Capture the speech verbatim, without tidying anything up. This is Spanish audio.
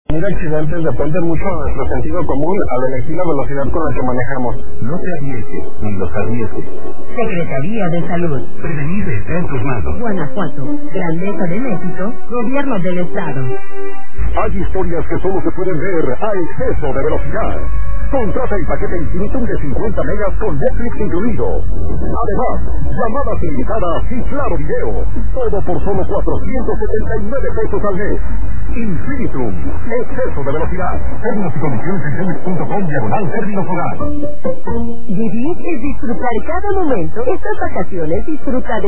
Mira, accidentes dependen mucho de nuestro sentido común al elegir la velocidad con la que manejamos. No te arriesgues ni los arriesgues. Secretaría de Salud. Prevenir está en tus manos. Guanajuato, Grandeza de México, Gobierno del Estado. Hay historias que solo se pueden ver a exceso de velocidad. Contrata el paquete Infinitum de cincuenta megas con Netflix incluido. Además, llamadas ilimitadas y claro video. Todo por solo cuatrocientos setenta y nueve pesos al mes. Infinitum, exceso de velocidad. Términos y condiciones en telmex punto com diagonal términos hogar. Vivir es disfrutar cada momento. Estas vacaciones disfruta de